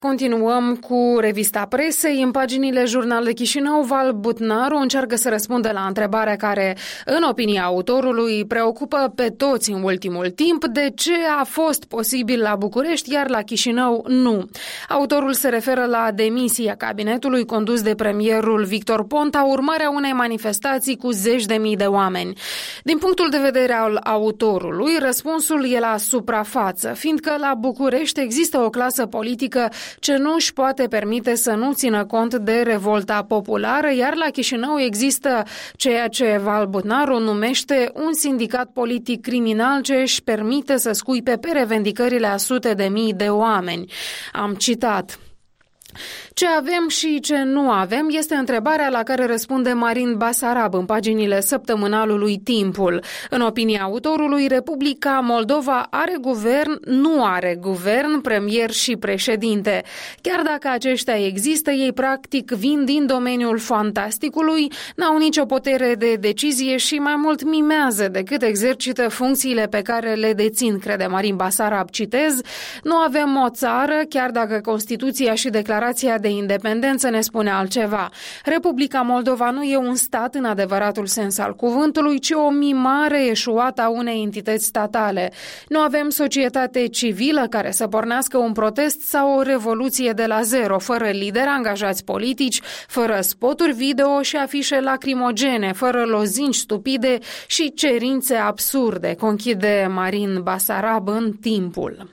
Continuăm cu revista presei. În paginile Jurnal de Chișinău, Val Butnaru încearcă să răspundă la întrebarea care, în opinia autorului, preocupă pe toți în ultimul timp: de ce a fost posibil la București, iar la Chișinău nu? Autorul se referă la demisia cabinetului condus de premierul Victor Ponta, urmarea unei manifestații cu zeci de mii de oameni. Din punctul de vedere al autorului, răspunsul e la suprafață, fiindcă la București există o clasă politică ce nu își poate permite să nu țină cont de revolta populară, iar la Chișinău există ceea ce Val Butnaru numește un sindicat politic criminal ce își permite să scuipe pe revendicările a sute de mii de oameni. Am citat. Ce avem și ce nu avem este întrebarea la care răspunde Marin Basarab în paginile săptămânalului Timpul. În opinia autorului, Republica Moldova are guvern, nu are guvern, premier și președinte. Chiar dacă aceștia există, ei practic vin din domeniul fantasticului, n-au nicio putere de decizie și mai mult mimează decât exercită funcțiile pe care le dețin, crede Marin Basarab. Citez: nu avem o țară, chiar dacă Constituția și declarația de independență ne spune altceva. Republica Moldova nu e un stat în adevăratul sens al cuvântului, ci o mimare eșuată a unei entități statale. Nu avem societate civilă care să pornească un protest sau o revoluție de la zero, fără lideri angajați politici, fără spoturi video și afișe lacrimogene, fără lozinci stupide și cerințe absurde, conchide Marin Basarab în Timpul.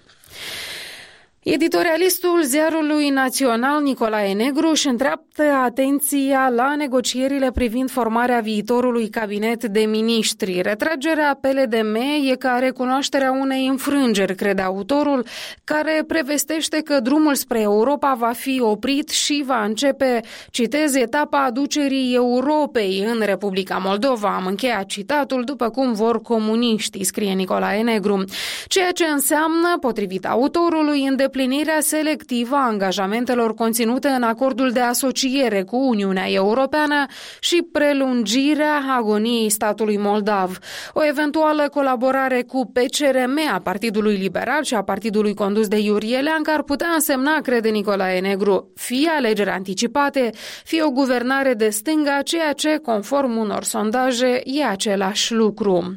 Editorialistul ziarului național Nicolae Negru își îndreaptă atenția la negocierile privind formarea viitorului cabinet de miniștri. Retragerea PLDM e ca recunoașterea unei înfrângeri, crede autorul, care prevestește că drumul spre Europa va fi oprit și va începe, citez, etapa aducerii Europei în Republica Moldova. Am încheiat citatul, după cum vor comuniștii, scrie Nicolae Negru. Ceea ce înseamnă, potrivit autorului, îndeplinirea selectivă a angajamentelor conținute în acordul de asociere cu Uniunea Europeană și prelungirea agoniei statului moldav. O eventuală colaborare cu PCRM a Partidului Liberal și a partidului condus de Iurie Leancă ar putea însemna, crede Nicolae Negru, fie alegeri anticipate, fie o guvernare de stânga, ceea ce, conform unor sondaje, e același lucru.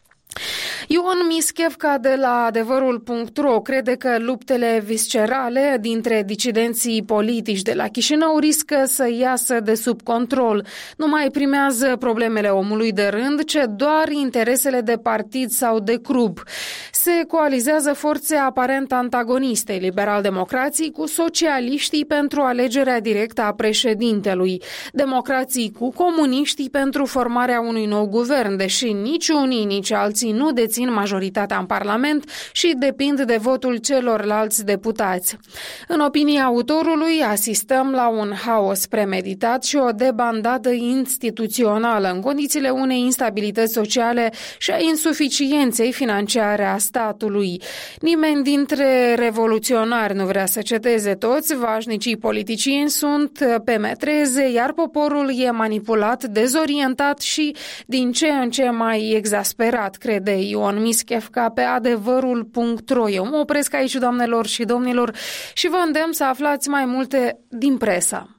Ion Mischevca de la adevărul.ro crede că luptele viscerale dintre disidenții politici de la Chișinău riscă să iasă de sub control. Nu mai primează problemele omului de rând, ci doar interesele de partid sau de club. Se coalizează forțe aparent antagoniste, liberal-democrații cu socialiștii pentru alegerea directă a președintelui, democrații cu comuniștii pentru formarea unui nou guvern, deși nici unii, nici alții nu dețin majoritatea în Parlament și depind de votul celorlalți deputați. În opinia autorului, asistăm la un haos premeditat și o debandadă instituțională în condițiile unei instabilități sociale și a insuficienței financiare a statului. Nimeni dintre revoluționari nu vrea să ceteze, toți vașnicii politicieni sunt pe metreze, iar poporul e manipulat, dezorientat și din ce în ce mai exasperat, crede Ion Mischevca pe adevărul.ro. Eu mă opresc aici, doamnelor și domnilor, și vă îndemn să aflați mai multe din presă.